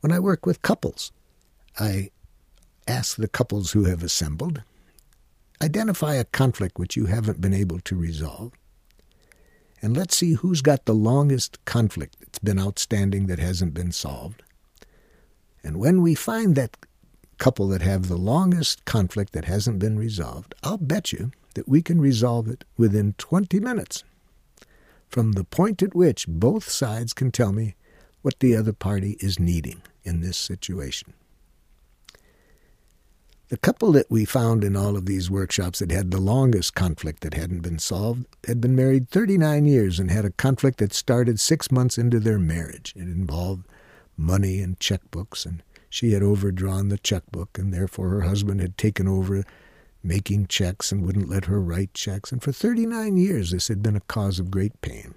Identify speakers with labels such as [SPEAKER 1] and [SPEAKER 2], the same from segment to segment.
[SPEAKER 1] When I work with couples, I ask the couples who have assembled, identify a conflict which you haven't been able to resolve, and let's see who's got the longest conflict that's been outstanding that hasn't been solved. And when we find that couple that have the longest conflict that hasn't been resolved, I'll bet you that we can resolve it within 20 minutes from the point at which both sides can tell me what the other party is needing in this situation. The couple that we found in all of these workshops that had the longest conflict that hadn't been solved had been married 39 years and had a conflict that started 6 months into their marriage. It involved money and checkbooks, and she had overdrawn the checkbook, and therefore her husband had taken over making checks and wouldn't let her write checks. And for 39 years, this had been a cause of great pain.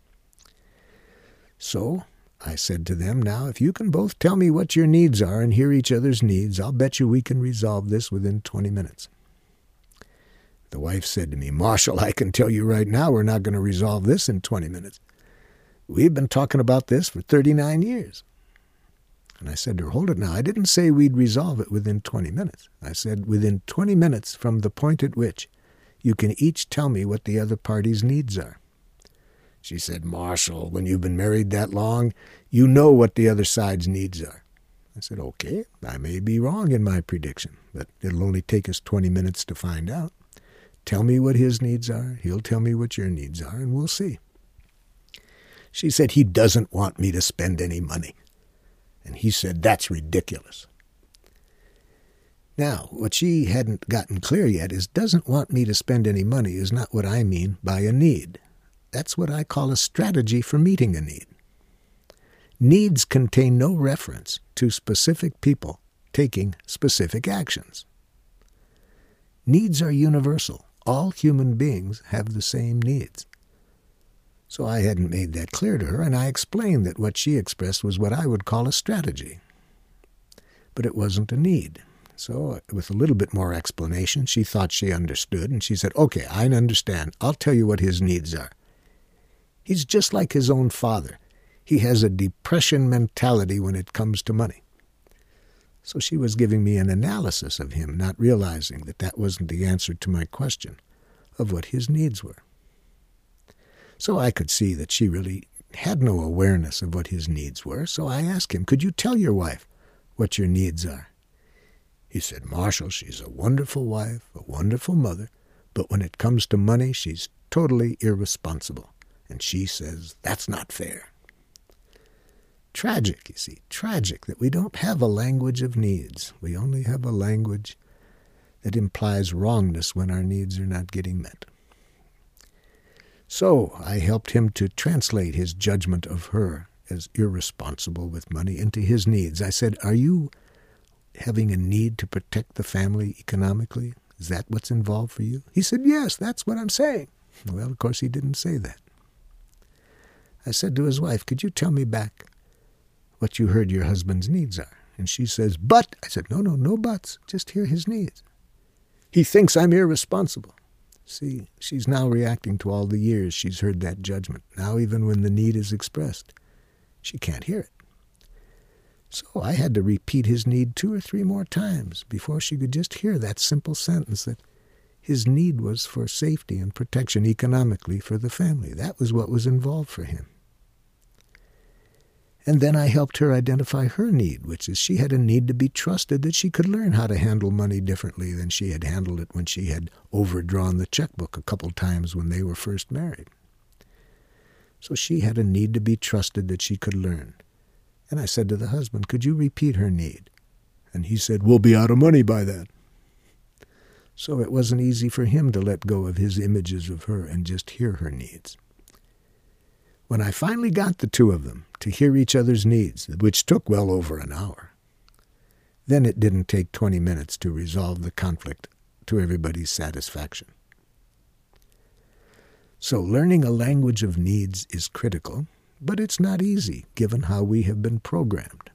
[SPEAKER 1] So I said to them, now, if you can both tell me what your needs are and hear each other's needs, I'll bet you we can resolve this within 20 minutes. The wife said to me, Marshall, I can tell you right now we're not going to resolve this in 20 minutes. We've been talking about this for 39 years. And I said to her, hold it now. I didn't say we'd resolve it within 20 minutes. I said within 20 minutes from the point at which you can each tell me what the other party's needs are. She said, Marshall, when you've been married that long, you know what the other side's needs are. I said, okay, I may be wrong in my prediction, but it'll only take us 20 minutes to find out. Tell me what his needs are, he'll tell me what your needs are, and we'll see. She said, he doesn't want me to spend any money. And he said, that's ridiculous. Now, what she hadn't gotten clear yet is doesn't want me to spend any money is not what I mean by a need. That's what I call a strategy for meeting a need. Needs contain no reference to specific people taking specific actions. Needs are universal. All human beings have the same needs. So I hadn't made that clear to her, and I explained that what she expressed was what I would call a strategy. But it wasn't a need. So with a little bit more explanation, she thought she understood, and she said, okay, I understand. I'll tell you what his needs are. He's just like his own father. He has a depression mentality when it comes to money. So she was giving me an analysis of him, not realizing that that wasn't the answer to my question of what his needs were. So I could see that she really had no awareness of what his needs were, so I asked him, could you tell your wife what your needs are? He said, Marshall, she's a wonderful wife, a wonderful mother, but when it comes to money, she's totally irresponsible. And she says, that's not fair. Tragic, you see, tragic that we don't have a language of needs. We only have a language that implies wrongness when our needs are not getting met. So I helped him to translate his judgment of her as irresponsible with money into his needs. I said, are you having a need to protect the family economically? Is that what's involved for you? He said, yes, that's what I'm saying. Well, of course, he didn't say that. I said to his wife, could you tell me back what you heard your husband's needs are? And she says, but. I said, no buts. Just hear his needs. He thinks I'm irresponsible. See, she's now reacting to all the years she's heard that judgment. Now even when the need is expressed, she can't hear it. So I had to repeat his need 2 or 3 more times before she could just hear that simple sentence that his need was for safety and protection economically for the family. That was what was involved for him. And then I helped her identify her need, which is she had a need to be trusted that she could learn how to handle money differently than she had handled it when she had overdrawn the checkbook a couple times when they were first married. So she had a need to be trusted that she could learn. And I said to the husband, could you repeat her need? And he said, we'll be out of money by then. So it wasn't easy for him to let go of his images of her and just hear her needs. When I finally got the two of them to hear each other's needs, which took well over an hour, then it didn't take 20 minutes to resolve the conflict to everybody's satisfaction. So learning a language of needs is critical, but it's not easy given how we have been programmed.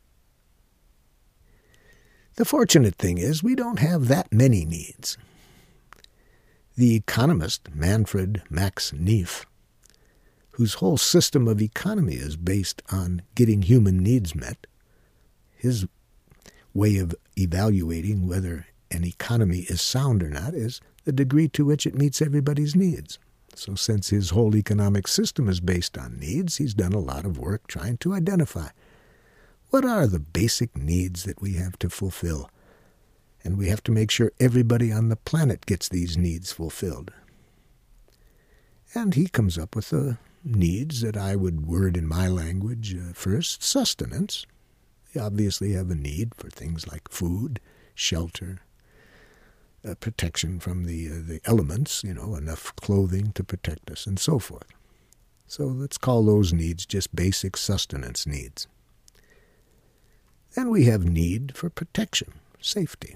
[SPEAKER 1] The fortunate thing is we don't have that many needs. The economist Manfred Max Neef, whose whole system of economy is based on getting human needs met, His way of evaluating whether an economy is sound or not is the degree to which it meets everybody's needs. So since his whole economic system is based on needs, he's done a lot of work trying to identify what are the basic needs that we have to fulfill. And we have to make sure everybody on the planet gets these needs fulfilled. And he comes up with the needs that I would word in my language. First, sustenance. We obviously have a need for things like food, shelter, protection from the elements, enough clothing to protect us, and so forth. So let's call those needs just basic sustenance needs. Then we have need for protection, safety.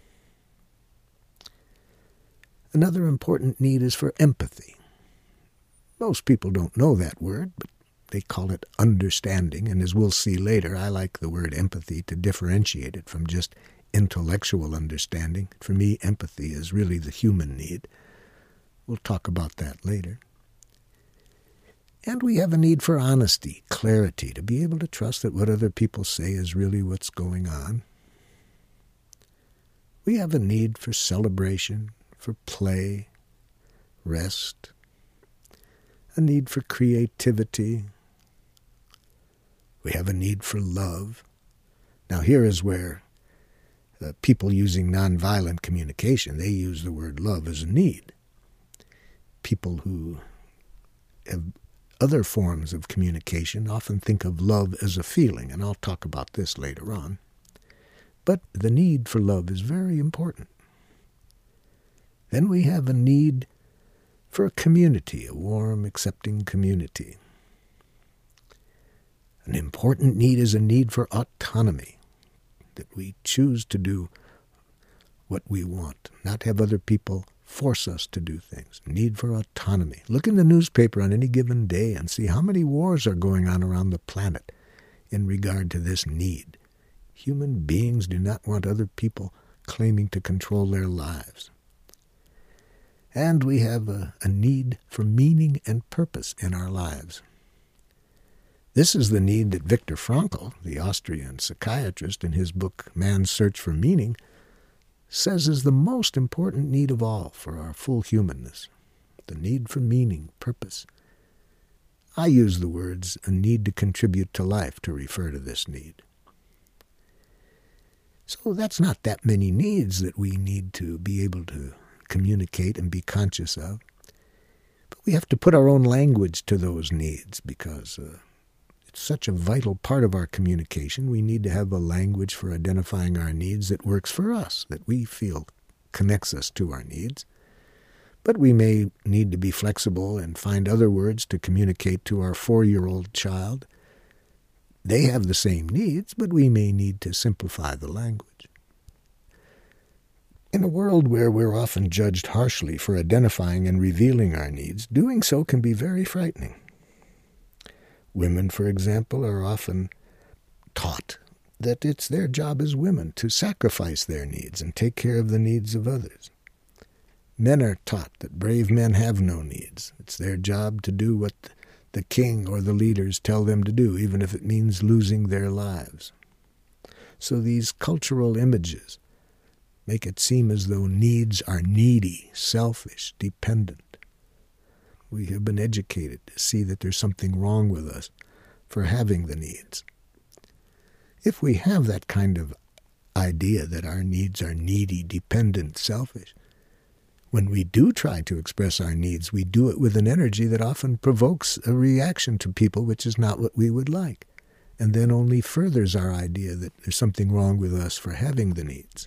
[SPEAKER 1] Another important need is for empathy. Most people don't know that word, but they call it understanding, and as we'll see later, I like the word empathy to differentiate it from just intellectual understanding. For me, empathy is really the human need. We'll talk about that later. And we have a need for honesty, clarity, to be able to trust that what other people say is really what's going on. We have a need for celebration, for play, rest, a need for creativity. We have a need for love. Now here is where people using nonviolent communication, they use the word love as a need. People who have other forms of communication often think of love as a feeling, and I'll talk about this later on. But the need for love is very important. Then we have a need for a community, a warm, accepting community. An important need is a need for autonomy, that we choose to do what we want, not have other people force us to do things. Need for autonomy. Look in the newspaper on any given day and see how many wars are going on around the planet in regard to this need. Human beings do not want other people claiming to control their lives. And we have a need for meaning and purpose in our lives. This is the need that Viktor Frankl, the Austrian psychiatrist, in his book Man's Search for Meaning, says is the most important need of all for our full humanness. The need for meaning, purpose. I use the words a need to contribute to life to refer to this need. So that's not that many needs that we need to be able to communicate and be conscious of. But we have to put our own language to those needs because it's such a vital part of our communication. We need to have a language for identifying our needs that works for us, that we feel connects us to our needs. But we may need to be flexible and find other words to communicate to our 4-year-old child. They have the same needs, but we may need to simplify the language. In a world where we're often judged harshly for identifying and revealing our needs, doing so can be very frightening. Women, for example, are often taught that it's their job as women to sacrifice their needs and take care of the needs of others. Men are taught that brave men have no needs. It's their job to do what the king or the leaders tell them to do, even if it means losing their lives. So these cultural images make it seem as though needs are needy, selfish, dependent. We have been educated to see that there's something wrong with us for having the needs. If we have that kind of idea that our needs are needy, dependent, selfish, when we do try to express our needs, we do it with an energy that often provokes a reaction to people which is not what we would like, and then only furthers our idea that there's something wrong with us for having the needs.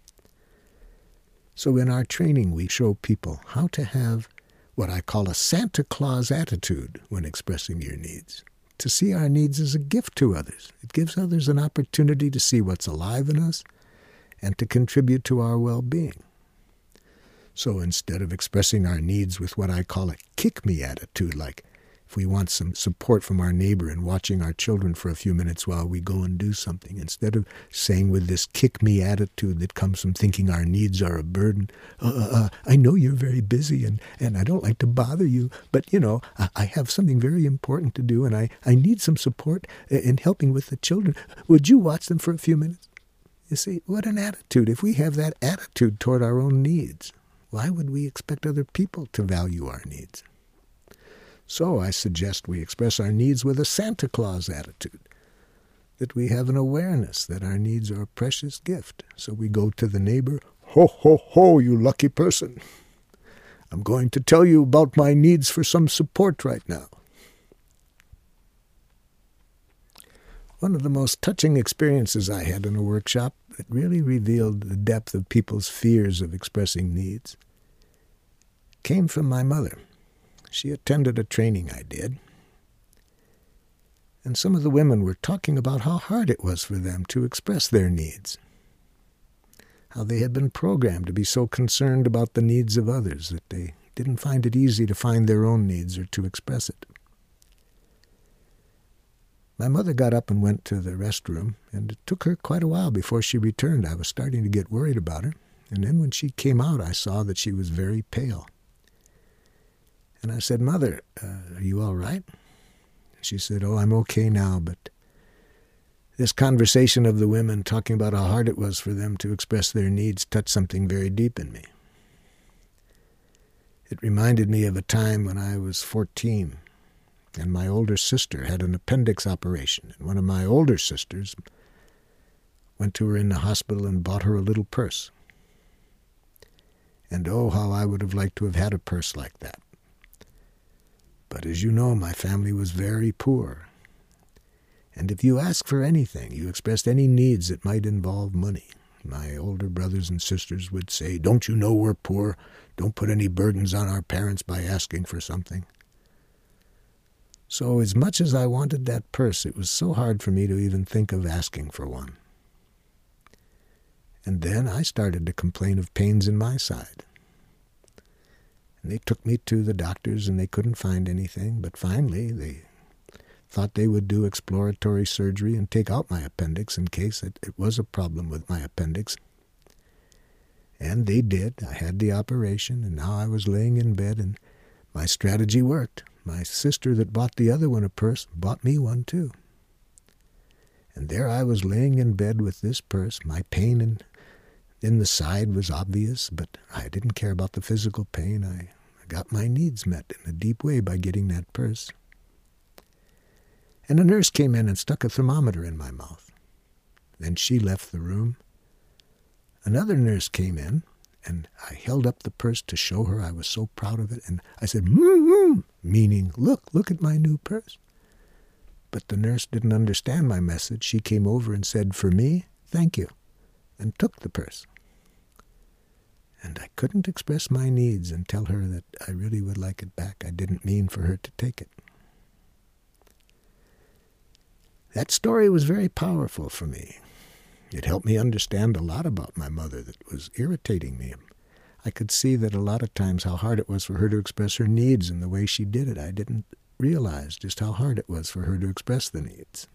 [SPEAKER 1] So in our training, we show people how to have what I call a Santa Claus attitude when expressing your needs, to see our needs as a gift to others. It gives others an opportunity to see what's alive in us and to contribute to our well-being. So instead of expressing our needs with what I call a kick-me attitude, like, if we want some support from our neighbor in watching our children for a few minutes while we go and do something, instead of saying with this kick-me attitude that comes from thinking our needs are a burden, I know you're very busy and I don't like to bother you, but, I have something very important to do and I need some support in helping with the children. Would you watch them for a few minutes? You see, what an attitude. If we have that attitude toward our own needs, why would we expect other people to value our needs? So I suggest we express our needs with a Santa Claus attitude, that we have an awareness that our needs are a precious gift. So we go to the neighbor, ho, ho, ho, you lucky person. I'm going to tell you about my needs for some support right now. One of the most touching experiences I had in a workshop that really revealed the depth of people's fears of expressing needs came from my mother. She attended a training I did, and some of the women were talking about how hard it was for them to express their needs, how they had been programmed to be so concerned about the needs of others that they didn't find it easy to find their own needs or to express it. My mother got up and went to the restroom, and it took her quite a while before she returned. I was starting to get worried about her, and then when she came out, I saw that she was very pale. And I said, Mother, are you all right? She said, oh, I'm okay now, but this conversation of the women talking about how hard it was for them to express their needs touched something very deep in me. It reminded me of a time when I was 14, and my older sister had an appendix operation, and one of my older sisters went to her in the hospital and bought her a little purse. And oh, how I would have liked to have had a purse like that. But as you know, my family was very poor. And if you asked for anything, you expressed any needs that might involve money, my older brothers and sisters would say, don't you know we're poor? Don't put any burdens on our parents by asking for something. So as much as I wanted that purse, it was so hard for me to even think of asking for one. And then I started to complain of pains in my side. And they took me to the doctors and they couldn't find anything, but finally they thought they would do exploratory surgery and take out my appendix in case it was a problem with my appendix. And they did. I had the operation, and now I was laying in bed, and my strategy worked. My sister that bought the other one a purse bought me one too. And there I was laying in bed with this purse. My pain in the side was obvious, but I didn't care about the physical pain. I got my needs met in a deep way by getting that purse. And a nurse came in and stuck a thermometer in my mouth. Then she left the room. Another nurse came in, and I held up the purse to show her I was so proud of it. And I said, meaning, look at my new purse. But the nurse didn't understand my message. She came over and said, for me, thank you, and took the purse. And I couldn't express my needs and tell her that I really would like it back. I didn't mean for her to take it. That story was very powerful for me. It helped me understand a lot about my mother that was irritating me. I could see that a lot of times how hard it was for her to express her needs, and the way she did it, I didn't realize just how hard it was for her to express the needs.